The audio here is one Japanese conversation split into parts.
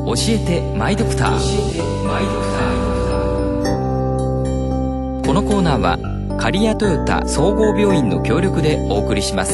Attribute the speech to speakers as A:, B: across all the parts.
A: 教えてマイドクター。このコーナーは刈谷トヨタ総合病院の協力でお送りします。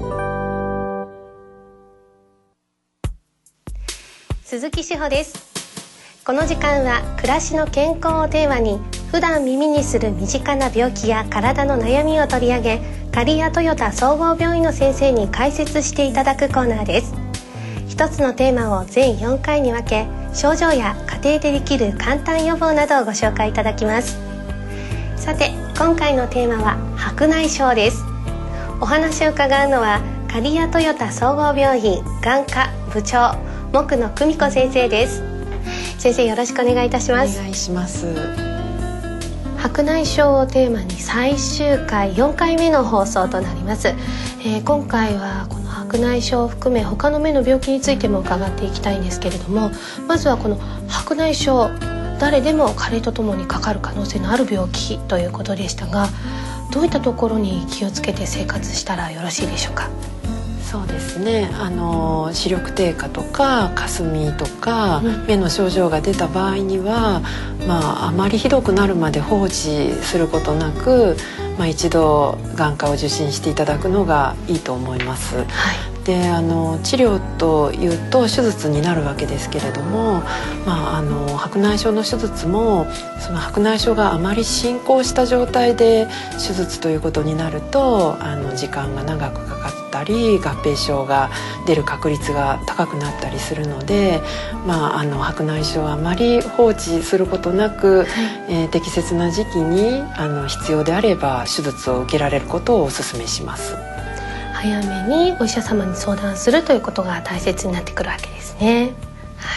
B: 鈴木志保です。この時間は暮らしの健康をテーマに、普段耳にする身近な病気や体の悩みを取り上げ、刈谷トヨタ総合病院の先生に解説していただくコーナーです。一つのテーマを全4回に分け、症状や家庭でできる簡単予防などをご紹介いただきます。さて、今回のテーマは白内障です。お話を伺うのは刈谷トヨタ総合病院眼科部長木野久美子先生です。先生、よろしくお願いいたします。
C: お願いします。
B: 白内障をテーマに最終回4回目の放送となります。今回はこの白内障を含め他の目の病気についても伺っていきたいんですけれども、まずはこの白内障、誰でも加齢とともにかかる可能性のある病気ということでしたが、どういったところに気をつけて生活したらよろしいでしょうか？
C: そうですね、視力低下とか霞とか、目の症状が出た場合には、あまりひどくなるまで放置することなく、一度眼科を受診していただくのがいいと思います。はい。で、治療というと手術になるわけですけれども、白内障の手術もその白内障があまり進行した状態で手術ということになると、時間が長くかかったり合併症が出る確率が高くなったりするので、白内障はあまり放置することなく、適切な時期に必要であれば手術を受けられることをお勧めします。
B: 早めにお医者様に相談するということが大切になってくるわけですね。はい。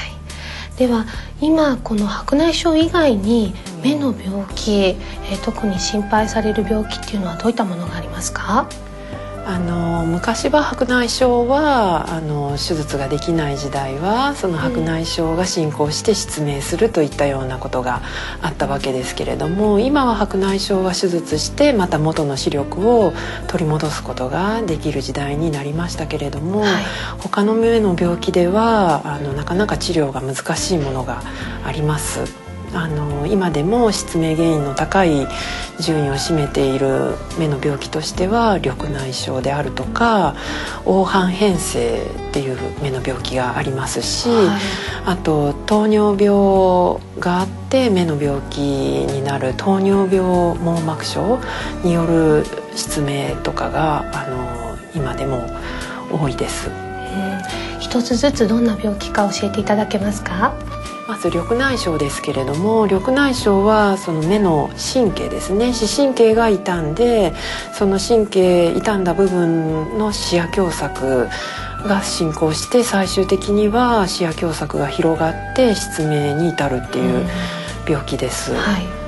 B: では今この白内障以外に目の病気、特に心配される病気っていうのはどういったものがありますか？
C: 昔は白内障は手術ができない時代はその白内障が進行して失明するといったようなことがあったわけですけれども、今は白内障は手術してまた元の視力を取り戻すことができる時代になりましたけれども、他の目の病気ではなかなか治療が難しいものがあります。今でも失明原因の高い順位を占めている目の病気としては緑内障であるとか黄斑変性っていう目の病気がありますし、あと糖尿病があって目の病気になる糖尿病網膜症による失明とかが今でも多いです。
B: 一つずつどんな病気か教えていただけますか？
C: まず緑内障ですけれども、緑内障はその目の神経ですね、視神経が傷んで、その神経傷んだ部分の視野狭窄が進行して最終的には視野狭窄が広がって失明に至るっていう病気です。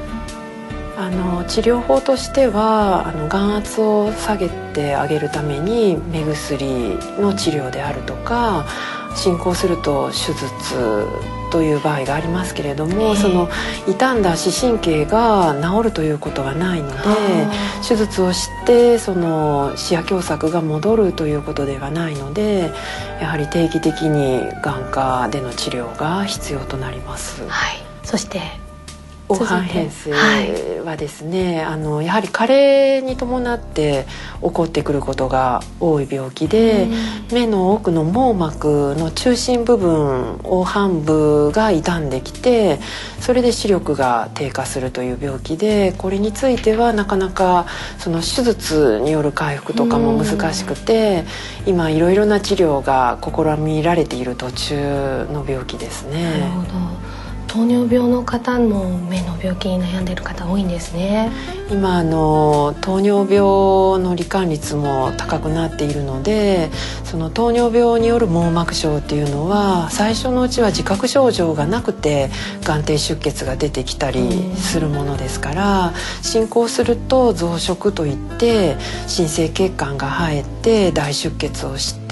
C: 治療法としては眼圧を下げてあげるために目薬の治療であるとか、進行すると手術という場合がありますけれども、その傷んだ視神経が治るということはないので、手術をしてその視野狭窄が戻るということではないので、やはり定期的に眼科での治療が必要となります。
B: そして
C: 黄斑変性はですね、やはり加齢に伴って起こってくることが多い病気で、目の奥の網膜の中心部分黄斑部が傷んできて、それで視力が低下するという病気で、これについてはなかなかその手術による回復とかも難しくて、今いろいろな治療が試みられている途中の病気ですね。
B: なるほど。糖尿病の方も目の病気に悩んでいる方多いんですね。
C: 今糖尿病の罹患率も高くなっているので、その糖尿病による網膜症っていうのは最初のうちは自覚症状がなくて眼底出血が出てきたりするものですから、進行すると増殖といって新生血管が生えて大出血をした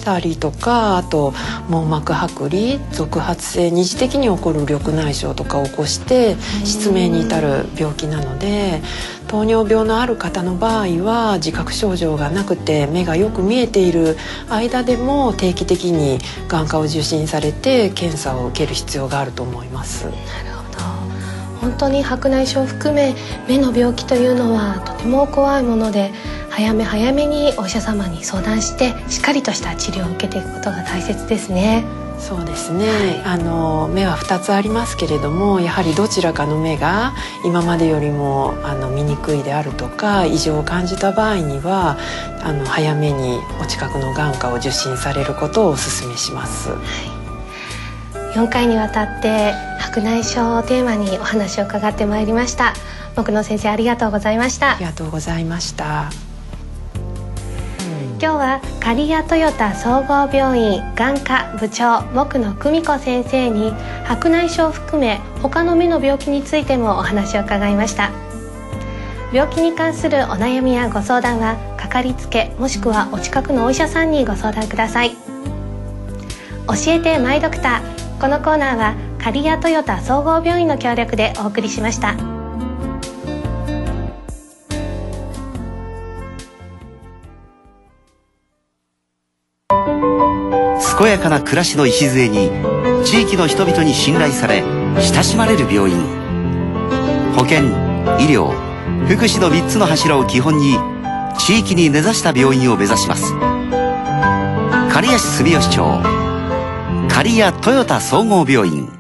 C: たりとか、あと網膜剥離、続発性二次的に起こる緑内障とかを起こして失明に至る病気なので、糖尿病のある方の場合は自覚症状がなくて目がよく見えている間でも定期的に眼科を受診されて検査を受ける必要があると思います。
B: なるほど。本当に白内障を含め目の病気というのはとても怖いもので、早め早めにお医者様に相談してしっかりとした治療を受けていくことが大切ですね。
C: そうですね、目は2つありますけれども、やはりどちらかの目が今までよりも見にくいであるとか異常を感じた場合には早めにお近くの眼科を受診されることをお勧めします。
B: 4回にわたって白内障をテーマにお話を伺ってまいりました。牧野先生、ありがとうございました。
C: ありがとうございました。
B: 今日は刈谷トヨタ総合病院眼科部長牧野久美子先生に白内障を含め他の目の病気についてもお話を伺いました。病気に関するお悩みやご相談はかかりつけもしくはお近くのお医者さんにご相談ください。教えてマイドクター、このコーナーは刈谷トヨタ総合病院の協力でお送りしました。
D: 健やかな暮らしの礎に地域の人々に信頼され親しまれる病院。保健、医療、福祉の3つの柱を基本に地域に根ざした病院を目指します。刈谷市住吉町刈谷トヨタ総合病院。